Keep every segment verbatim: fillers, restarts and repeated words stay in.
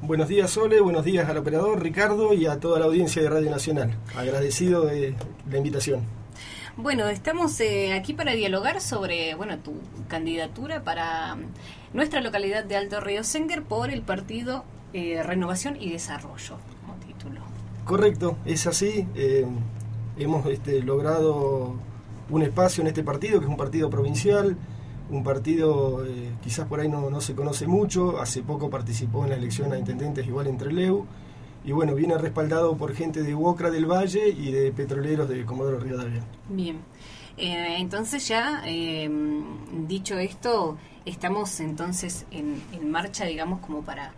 Buenos días, Sole, buenos días al operador Ricardo y a toda la audiencia de Radio Nacional. Agradecido de la invitación. Bueno, estamos eh, aquí para dialogar sobre, bueno, tu candidatura para nuestra localidad de Alto Río Senguer por el partido eh, Renovación y Desarrollo, como título. Correcto, es así. Eh, hemos este, logrado un espacio en este partido, que es un partido provincial, un partido eh, quizás por ahí no, no se conoce mucho. Hace poco participó en la elección a intendentes igual en Trelew, y bueno, viene respaldado por gente de Uocra del Valle y de petroleros de Comodoro Rivadavia. Bien, eh, entonces ya eh, dicho esto, estamos entonces en, en marcha, digamos, como para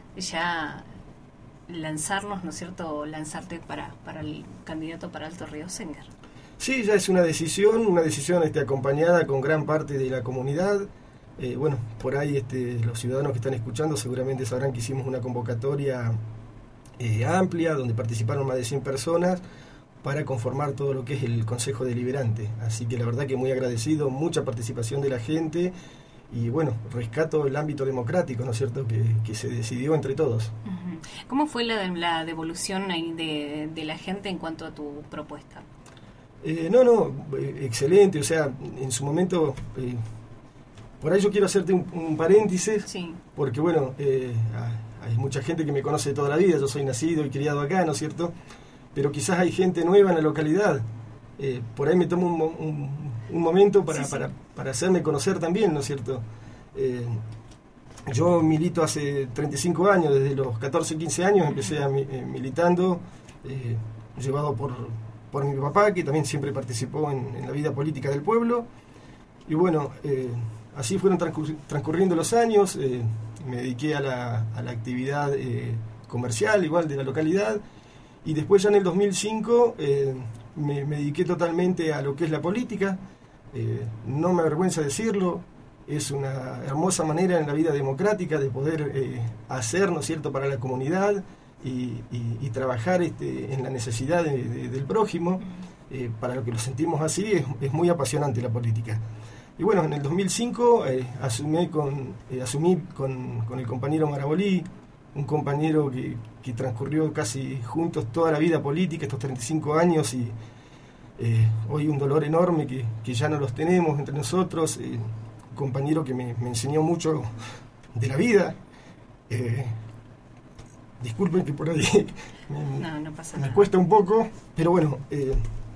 ya lanzarnos, ¿no es cierto?, lanzarte para, para el candidato para Alto Río Senguer. Sí, ya es una decisión, una decisión este, acompañada con gran parte de la comunidad. Eh, bueno, por ahí este, los ciudadanos que están escuchando seguramente sabrán que hicimos una convocatoria eh, amplia, donde participaron más de cien personas, para conformar todo lo que es el Consejo Deliberante. Así que la verdad que muy agradecido, mucha participación de la gente, y bueno, rescato el ámbito democrático, ¿no es cierto?, que, que se decidió entre todos. Uh-huh. ¿Cómo fue la, la devolución ahí de, de la gente en cuanto a tu propuesta? Eh, no, no, eh, excelente, o sea, en su momento, eh, por ahí yo quiero hacerte un, un paréntesis, sí. Porque bueno, eh, hay mucha gente que me conoce toda la vida, yo soy nacido y criado acá, ¿no es cierto?, pero quizás hay gente nueva en la localidad, eh, por ahí me tomo un, un, un momento para, sí, sí. Para, para hacerme conocer también, ¿no es cierto? Eh, yo milito hace treinta y cinco años, desde los catorce, quince años empecé a, eh, militando, eh, llevado por... por mi papá, que también siempre participó en, en la vida política del pueblo. Y bueno, eh, así fueron transcurri- transcurriendo los años. Eh, me dediqué a la, a la actividad eh, comercial, igual de la localidad, y después ya en el dos mil cinco eh, me, me dediqué totalmente a lo que es la política. Eh, no me avergüenza decirlo, es una hermosa manera en la vida democrática de poder eh, hacer, ¿no es cierto?, para la comunidad, Y, y, y trabajar este, en la necesidad de, de, del prójimo. Eh, para lo que lo sentimos así, es, es muy apasionante la política. Y bueno, en el dos mil cinco eh, asumí, con, eh, asumí con, con el compañero Marabolí, un compañero que, que transcurrió casi juntos toda la vida política, estos treinta y cinco años, y eh, hoy un dolor enorme que, que ya no los tenemos entre nosotros. Eh, un compañero que me, me enseñó mucho de la vida. Eh, Disculpen que por ahí me, no, no pasa me nada. Cuesta un poco, pero bueno, eh,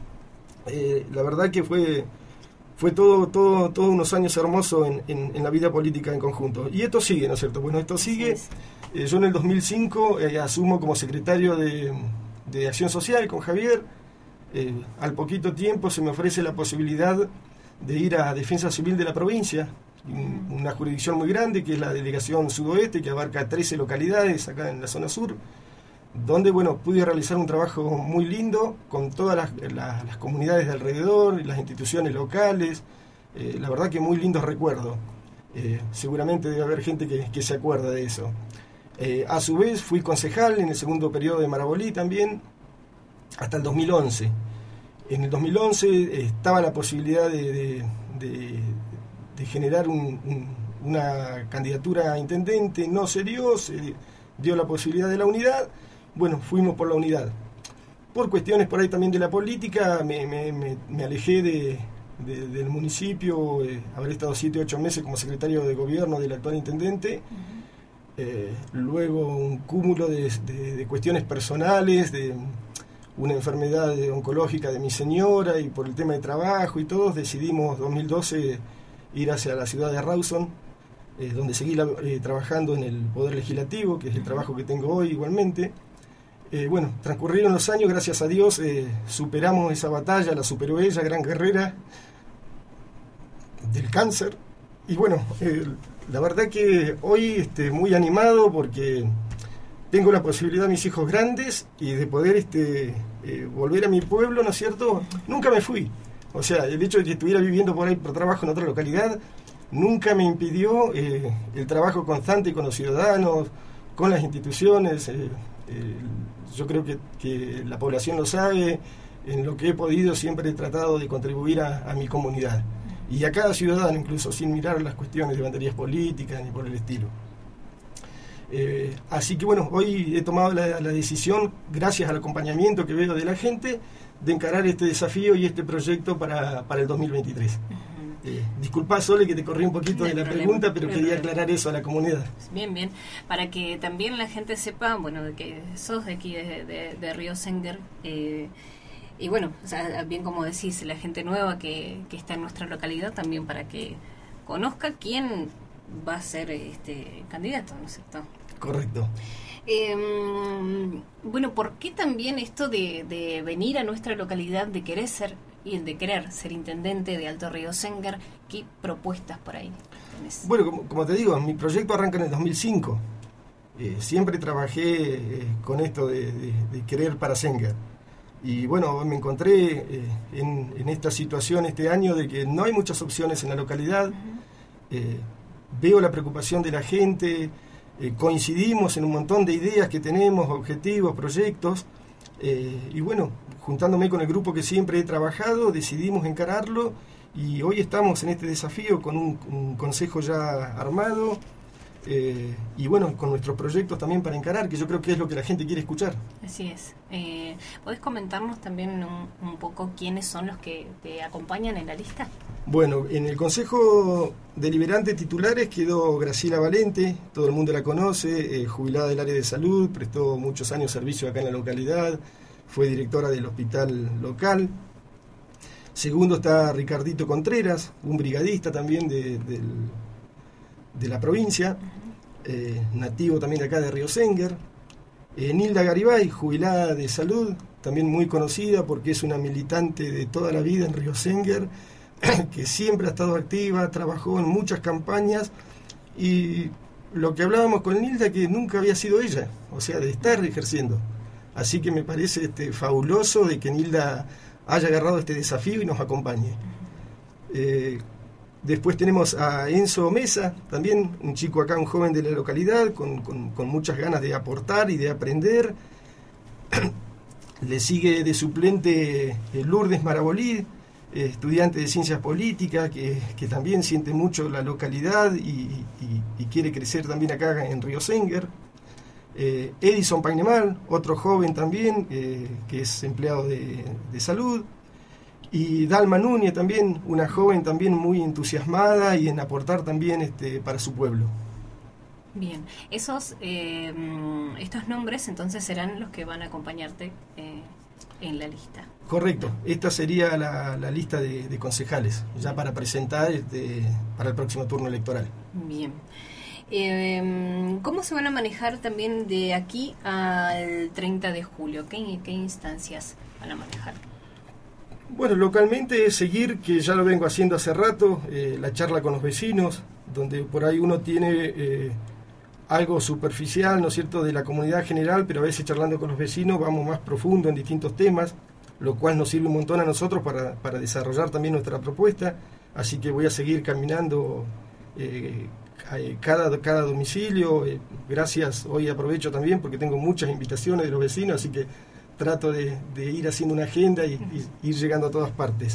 eh, la verdad que fue fue todo todo todos unos años hermosos en, en, en la vida política en conjunto. Y esto sigue, ¿no es cierto? Bueno, esto sigue. Eh, yo en el dos mil cinco eh, asumo como secretario de, de Acción Social con Javier. Eh, al poquito tiempo se me ofrece la posibilidad de ir a Defensa Civil de la provincia, una jurisdicción muy grande, que es la Delegación Sudoeste, que abarca trece localidades acá en la zona sur, donde bueno, pude realizar un trabajo muy lindo con todas las, las, las comunidades de alrededor, las instituciones locales. Eh, la verdad que muy lindos recuerdos. Eh, seguramente debe haber gente que, que se acuerda de eso. Eh, a su vez fui concejal en el segundo periodo de Marabolí también, hasta el dos mil once. En el dos mil once eh, estaba la posibilidad de, de, de de generar un, un, una candidatura a intendente, no se dio, se dio la posibilidad de la unidad. Bueno, fuimos por la unidad. Por cuestiones por ahí también de la política, me, me, me, me alejé de, de, del municipio, eh, habré estado siete o ocho meses como secretario de gobierno del actual intendente. Uh-huh. Eh, luego un cúmulo de, de, de cuestiones personales, de una enfermedad oncológica de mi señora, y por el tema de trabajo y todos, decidimos en dos mil doce ir hacia la ciudad de Rawson, eh, donde seguí la, eh, trabajando en el Poder Legislativo, que es el trabajo que tengo hoy igualmente. Eh, bueno, transcurrieron los años, gracias a Dios, eh, superamos esa batalla, la superó ella, gran guerrera del cáncer. Y bueno, eh, la verdad que hoy este, muy animado porque tengo la posibilidad de mis hijos grandes y de poder este, eh, volver a mi pueblo, ¿no es cierto? Nunca me fui. O sea, el hecho de que estuviera viviendo por ahí por trabajo en otra localidad nunca me impidió eh, el trabajo constante con los ciudadanos, con las instituciones. Eh, eh, yo creo que, que la población lo sabe. En lo que he podido siempre he tratado de contribuir a, a mi comunidad. Y a cada ciudadano incluso, sin mirar las cuestiones de banderías políticas ni por el estilo. Eh, así que bueno, hoy he tomado la, la decisión, gracias al acompañamiento que veo de la gente, de encarar este desafío y este proyecto para, para el dos mil veintitrés. Uh-huh. Eh, disculpa, Sole, que te corrí un poquito no de la problema, pregunta, pero no quería problema. aclarar eso a la comunidad. Bien, bien, para que también la gente sepa, bueno, de que sos de aquí, de, de, de Río Senguer, eh, y bueno, o sea, bien como decís, la gente nueva que, que está en nuestra localidad, también para que conozca quién va a ser este candidato, ¿no es cierto? Correcto. Eh, bueno, ¿por qué también esto de, de venir a nuestra localidad, de querer ser y de querer ser intendente de Alto Río Senguer? ¿Qué propuestas por ahí tenés? Bueno, como, como te digo, mi proyecto arranca en el dos mil cinco. Eh, siempre trabajé eh, con esto de, de, de querer para Senguer. Y bueno, me encontré eh, en, en esta situación este año de que no hay muchas opciones en la localidad. Uh-huh. Eh, veo la preocupación de la gente. Eh, coincidimos en un montón de ideas que tenemos, objetivos, proyectos, eh, y bueno, juntándome con el grupo que siempre he trabajado, decidimos encararlo y hoy estamos en este desafío con un, un consejo ya armado, eh, y bueno, con nuestros proyectos también para encarar, que yo creo que es lo que la gente quiere escuchar. Así es. Eh, ¿Podés comentarnos también un, un poco quiénes son los que te acompañan en la lista? Bueno, en el Consejo Deliberante Titulares quedó Graciela Valente, todo el mundo la conoce, eh, jubilada del área de salud, prestó muchos años servicio acá en la localidad, fue directora del hospital local. Segundo está Ricardito Contreras, un brigadista también de, de, de la provincia, eh, nativo también de acá de Río Senguer. Eh, Nilda Garibay, jubilada de salud, también muy conocida porque es una militante de toda la vida en Río Senguer, que siempre ha estado activa, trabajó en muchas campañas, y lo que hablábamos con Nilda, que nunca había sido ella, o sea, de estar ejerciendo. Así que me parece este, fabuloso de que Nilda haya agarrado este desafío y nos acompañe. Eh, después tenemos a Enzo Mesa, también un chico acá, un joven de la localidad, con, con, con muchas ganas de aportar y de aprender. Le sigue de suplente eh, Lourdes Marabolí, estudiante de ciencias políticas, que, que también siente mucho la localidad y, y, y quiere crecer también acá en Río Senguer. Eh, Edison Pagnemal, otro joven también, eh, que es empleado de, de salud. Y Dalma Núñez también, una joven también muy entusiasmada y en aportar también este, para su pueblo. Bien, esos eh, estos nombres entonces serán los que van a acompañarte eh, en la lista. Correcto, esta sería la, la lista de, de concejales, ya para presentar este, para el próximo turno electoral. Bien. Eh, ¿Cómo se van a manejar también de aquí al treinta de julio? ¿Qué, qué instancias van a manejar? Bueno, localmente es seguir, que ya lo vengo haciendo hace rato, eh, la charla con los vecinos, donde por ahí uno tiene eh, algo superficial, ¿no es cierto?, de la comunidad general, pero a veces charlando con los vecinos vamos más profundo en distintos temas, lo cual nos sirve un montón a nosotros para, para desarrollar también nuestra propuesta. Así que voy a seguir caminando eh, cada, cada domicilio. Eh, gracias, hoy aprovecho también porque tengo muchas invitaciones de los vecinos, así que trato de, de ir haciendo una agenda y, y ir llegando a todas partes.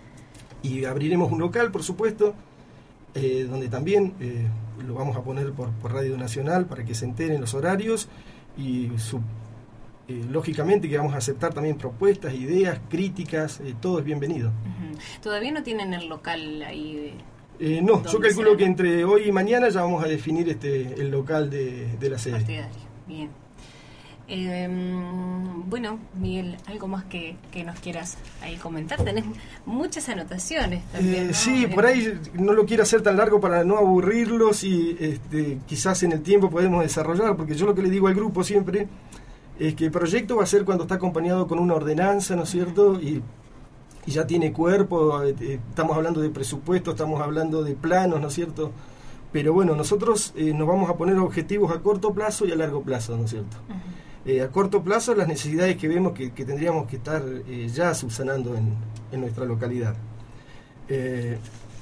Y abriremos un local, por supuesto, eh, donde también eh, lo vamos a poner por, por Radio Nacional para que se enteren los horarios y su Eh, lógicamente que vamos a aceptar también propuestas, ideas, críticas, eh, todo es bienvenido. Uh-huh. ¿Todavía no tienen el local ahí? Eh, no, yo calculo será? que entre hoy y mañana ya vamos a definir este el local de, de la sede. Partidario. Bien. Eh, bueno, Miguel, algo más que, que nos quieras ahí comentar. Tenés muchas anotaciones también, eh, ¿no? Sí, por ahí no lo quiero hacer tan largo para no aburrirlos y este, quizás en el tiempo podemos desarrollar, porque yo lo que le digo al grupo siempre es que el proyecto va a ser cuando está acompañado con una ordenanza, ¿no es cierto? Y, y ya tiene cuerpo, eh, estamos hablando de presupuesto, estamos hablando de planos, ¿no es cierto? Pero bueno, nosotros eh, nos vamos a poner objetivos a corto plazo y a largo plazo, ¿no es cierto? Uh-huh. Eh, a corto plazo las necesidades que vemos que, que tendríamos que estar eh, ya subsanando en, en nuestra localidad. Eh,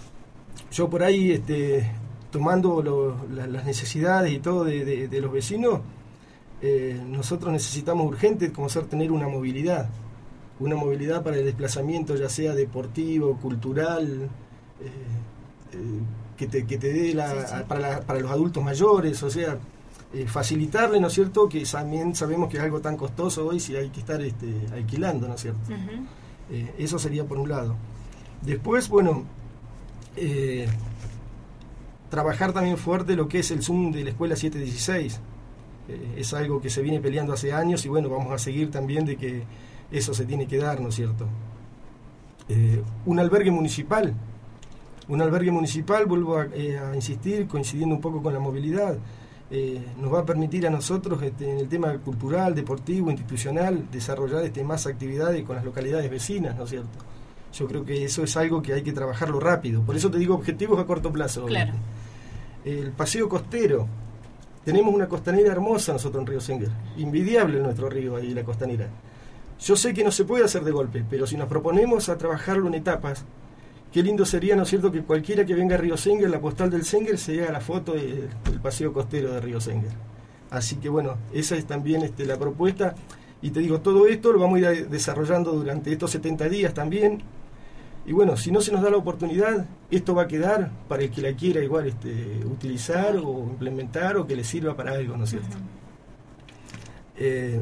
yo por ahí, este, tomando lo, la, las necesidades y todo de, de, de los vecinos, Eh, nosotros necesitamos urgente como ser tener una movilidad, una movilidad para el desplazamiento, ya sea deportivo, cultural, eh, eh, que te, que te dé la, sí, sí. Para, la, para los adultos mayores, o sea, eh, facilitarle, ¿no es cierto?, que también sabemos que es algo tan costoso hoy si hay que estar este, alquilando, ¿no es cierto? Uh-huh. Eh, eso sería por un lado. Después, bueno, eh, trabajar también fuerte lo que es el Zoom de la Escuela siete dieciséis. Eh, es algo que se viene peleando hace años y bueno, vamos a seguir también de que eso se tiene que dar, ¿no es cierto? Eh, un albergue municipal. Un albergue municipal, vuelvo a, eh, a insistir, coincidiendo un poco con la movilidad, eh, nos va a permitir a nosotros este, en el tema cultural, deportivo, institucional, desarrollar este, más actividades con las localidades vecinas, ¿no es cierto? Yo creo que eso es algo que hay que trabajarlo rápido. Por eso te digo objetivos a corto plazo. Claro. El paseo costero. Tenemos una costanera hermosa nosotros en Río Senguer. Invidiable nuestro río ahí, la costanera. Yo sé que no se puede hacer de golpe, pero si nos proponemos a trabajarlo en etapas, qué lindo sería, ¿no es cierto?, que cualquiera que venga a Río Senguer, la postal del Senguer, se haga la foto del, del paseo costero de Río Senguer. Así que bueno, esa es también este, la propuesta. Y te digo, todo esto lo vamos a ir desarrollando durante estos setenta días también. Y bueno, si no se nos da la oportunidad, esto va a quedar para el que la quiera igual este, utilizar o implementar o que le sirva para algo, ¿no es cierto? Uh-huh. Eh,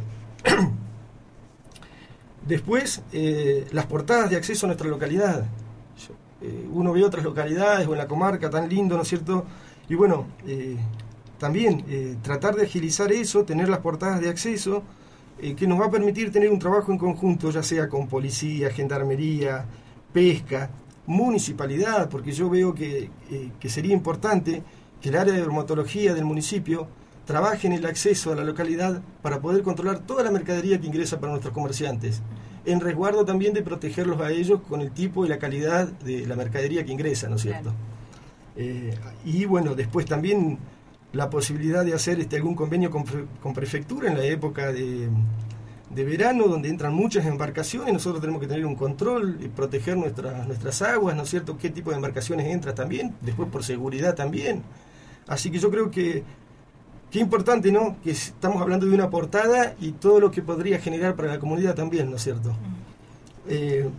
después, eh, las portadas de acceso a nuestra localidad. Yo, eh, uno ve otras localidades o en la comarca tan lindo, ¿no es cierto? Y bueno, eh, también eh, tratar de agilizar eso, tener las portadas de acceso, eh, que nos va a permitir tener un trabajo en conjunto, ya sea con policía, gendarmería, pesca, municipalidad, porque yo veo que, eh, que sería importante que el área de dermatología del municipio trabaje en el acceso a la localidad para poder controlar toda la mercadería que ingresa para nuestros comerciantes, en resguardo también de protegerlos a ellos con el tipo y la calidad de la mercadería que ingresa, ¿no es cierto? Claro. Eh, y bueno, después también la posibilidad de hacer este, algún convenio con, con prefectura en la época de... de verano, donde entran muchas embarcaciones, nosotros tenemos que tener un control y proteger nuestras nuestras aguas, ¿no es cierto?, qué tipo de embarcaciones entran también, después por seguridad también. Así que yo creo que qué importante, ¿no?, que estamos hablando de una portada y todo lo que podría generar para la comunidad también, ¿no es cierto? Eh,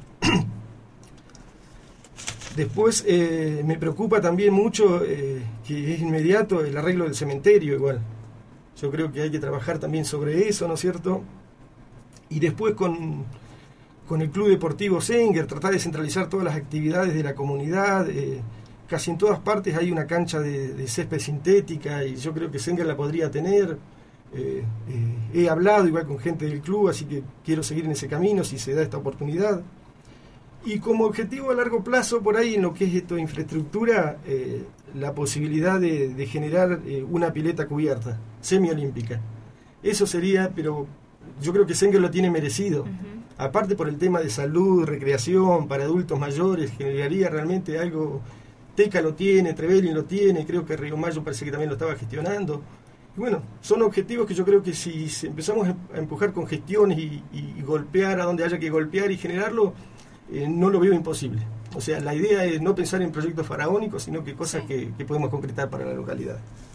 después eh, me preocupa también mucho eh, que es inmediato el arreglo del cementerio igual. Yo creo que hay que trabajar también sobre eso, ¿no es cierto? Y después con, con el Club Deportivo Senguer, tratar de centralizar todas las actividades de la comunidad. Eh, casi en todas partes hay una cancha de, de césped sintética y yo creo que Senguer la podría tener. Eh, eh, he hablado igual con gente del club, así que quiero seguir en ese camino si se da esta oportunidad. Y como objetivo a largo plazo, por ahí en lo que es esto de infraestructura, eh, la posibilidad de, de generar eh, una pileta cubierta, semiolímpica. Eso sería, pero... yo creo que Senguer lo tiene merecido. Uh-huh. Aparte por el tema de salud, recreación, para adultos mayores, generaría realmente algo. Teca lo tiene, Trevelin lo tiene, creo que Río Mayo parece que también lo estaba gestionando. Y bueno, son objetivos que yo creo que si empezamos a empujar con gestiones y, y, y golpear a donde haya que golpear y generarlo, eh, no lo veo imposible. O sea, la idea es no pensar en proyectos faraónicos, sino que cosas sí. que, que podemos concretar para la localidad.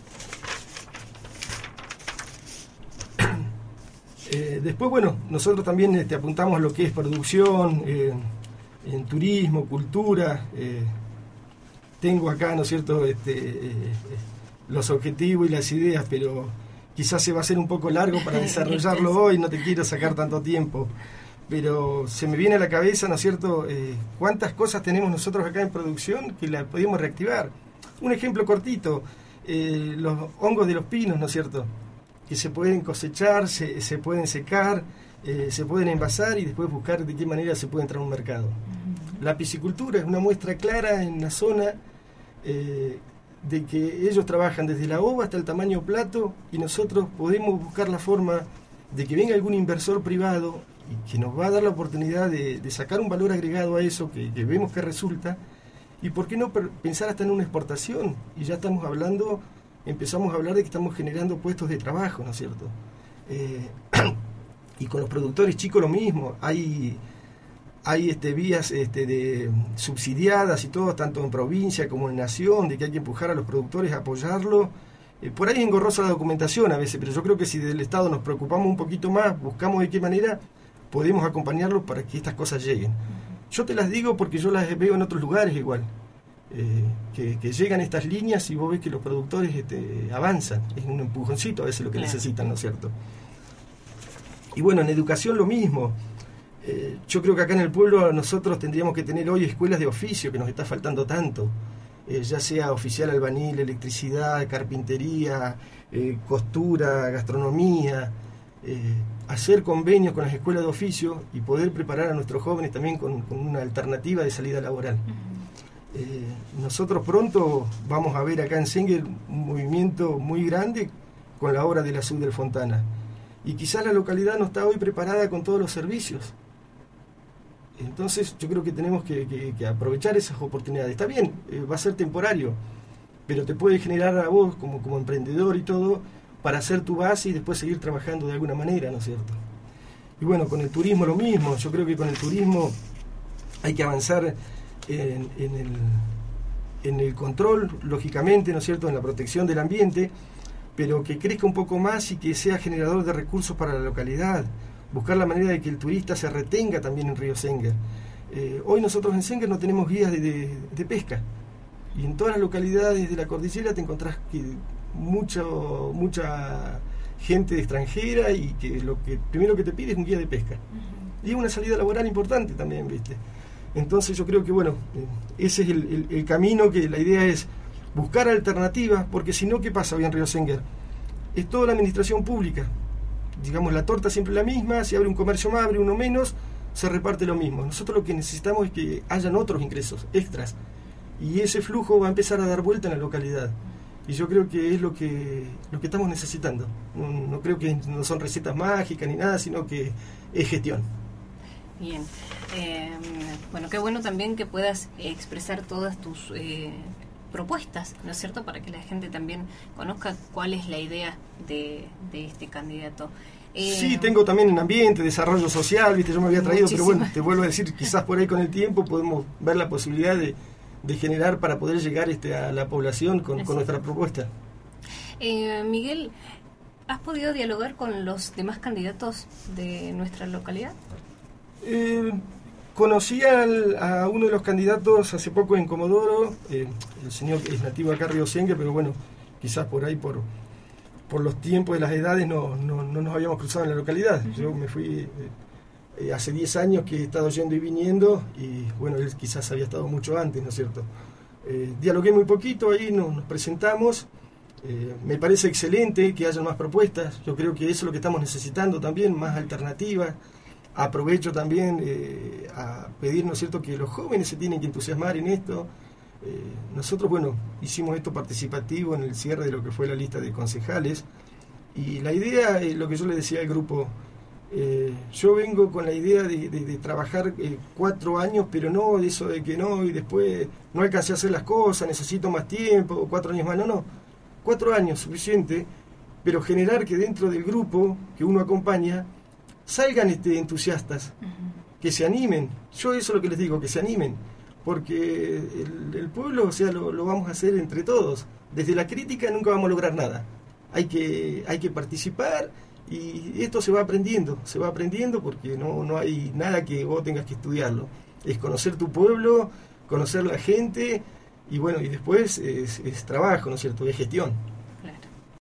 Eh, después, bueno, nosotros también este, apuntamos a lo que es producción, eh, en turismo, cultura. Eh, tengo acá, ¿no es cierto?, este, eh, los objetivos y las ideas, pero quizás se va a hacer un poco largo para desarrollarlo hoy, no te quiero sacar tanto tiempo. Pero se me viene a la cabeza, ¿no es cierto?, eh, cuántas cosas tenemos nosotros acá en producción que las podemos reactivar. Un ejemplo cortito, eh, los hongos de los pinos, ¿no es cierto?, que se pueden cosechar, se, se pueden secar, eh, se pueden envasar y después buscar de qué manera se puede entrar a un mercado. Uh-huh. La piscicultura es una muestra clara en la zona eh, de que ellos trabajan desde la ova hasta el tamaño plato y nosotros podemos buscar la forma de que venga algún inversor privado y que nos va a dar la oportunidad de, de sacar un valor agregado a eso que, que vemos que resulta, y por qué no per- pensar hasta en una exportación, y ya estamos hablando... empezamos a hablar de que estamos generando puestos de trabajo, ¿no es cierto? Eh, y con los productores chicos lo mismo, hay, hay este, vías este, de subsidiadas y todo, tanto en provincia como en nación, de que hay que empujar a los productores a apoyarlo. Eh, por ahí es engorrosa la documentación a veces, pero yo creo que si del Estado nos preocupamos un poquito más, buscamos de qué manera podemos acompañarlos para que estas cosas lleguen. Yo te las digo porque yo las veo en otros lugares igual. eh, que, que llegan estas líneas y vos ves que los productores este, avanzan, es un empujoncito a veces lo que claro. necesitan, ¿no es cierto? Y bueno, en educación lo mismo. Eh, yo creo que acá en el pueblo nosotros tendríamos que tener hoy escuelas de oficio, que nos está faltando tanto, eh, ya sea oficial albañil, electricidad, carpintería, eh, costura, gastronomía, eh, hacer convenios con las escuelas de oficio y poder preparar a nuestros jóvenes también con, con una alternativa de salida laboral. Uh-huh. eh, nosotros pronto vamos a ver acá en Senguer un movimiento muy grande con la obra de la SUB del Fontana, y quizás la localidad no está hoy preparada con todos los servicios. Entonces yo creo que tenemos que, que, que aprovechar esas oportunidades. Está bien, eh, va a ser temporario, pero te puede generar a vos como, como emprendedor y todo para hacer tu base y después seguir trabajando de alguna manera, ¿no es cierto? Y bueno, con el turismo lo mismo. Yo creo que con el turismo hay que avanzar en, en, el, en el control, lógicamente, ¿no es cierto?, en la protección del ambiente, pero que crezca un poco más y que sea generador de recursos para la localidad. Buscar la manera de que el turista se retenga también en Río Senguer. Eh, hoy nosotros en Senguer no tenemos guías de, de, de pesca, y en todas las localidades de la cordillera te encontrás que mucho, mucha gente extranjera, y que lo que primero que te pide es un guía de pesca. Uh-huh. Y es una salida laboral importante también, ¿viste? Entonces yo creo que, bueno, ese es el, el, el camino, que la idea es buscar alternativas, porque si no, ¿qué pasa hoy en Río Senguer? Es toda la administración pública. Digamos, la torta siempre la misma, si abre un comercio más, abre uno menos, se reparte lo mismo. Nosotros lo que necesitamos es que hayan otros ingresos, extras, y ese flujo va a empezar a dar vuelta en la localidad. Y yo creo que es lo que lo que estamos necesitando. No, no creo que no son recetas mágicas ni nada, sino que es gestión. Bien. Eh, bueno, qué bueno también que puedas expresar todas tus eh, propuestas, ¿no es cierto?, para que la gente también conozca cuál es la idea de, de este candidato. Eh, sí, tengo también en ambiente, desarrollo social, viste, yo me había traído, muchísimas. Pero bueno, te vuelvo a decir, quizás por ahí con el tiempo podemos ver la posibilidad de, de generar para poder llegar este, a la población con, con nuestra propuesta. Eh, Miguel, ¿has podido dialogar con los demás candidatos de nuestra localidad? Eh, conocí al, a uno de los candidatos hace poco en Comodoro, eh, el señor es nativo acá de Río Senguer, pero bueno, quizás por ahí por, por los tiempos de las edades no, no, no nos habíamos cruzado en la localidad. Uh-huh. Yo me fui eh, eh, hace diez años que he estado yendo y viniendo, y bueno, él quizás había estado mucho antes, ¿no es cierto? Eh, dialogué muy poquito ahí, nos, nos presentamos. Eh, me parece excelente que haya más propuestas. Yo creo que eso es lo que estamos necesitando también, más alternativas. Aprovecho también eh, a pedir, ¿no es cierto?, que los jóvenes se tienen que entusiasmar en esto. Eh, nosotros, bueno, hicimos esto participativo en el cierre de lo que fue la lista de concejales, y la idea, eh, lo que yo le decía al grupo, eh, yo vengo con la idea de, de, de trabajar eh, cuatro años, pero no de eso de que no, y después no alcancé a hacer las cosas, necesito más tiempo, cuatro años más, no, no, cuatro años suficiente, pero generar que dentro del grupo que uno acompaña salgan este, entusiastas, uh-huh. que se animen. Yo eso es lo que les digo, que se animen, porque el, el pueblo, o sea, lo, lo vamos a hacer entre todos. Desde la crítica nunca vamos a lograr nada. Hay que, hay que participar, y esto se va aprendiendo, se va aprendiendo porque no, no hay nada que vos tengas que estudiarlo. Es conocer tu pueblo, conocer la gente, y bueno, y después es, es trabajo, ¿no es cierto?, es gestión.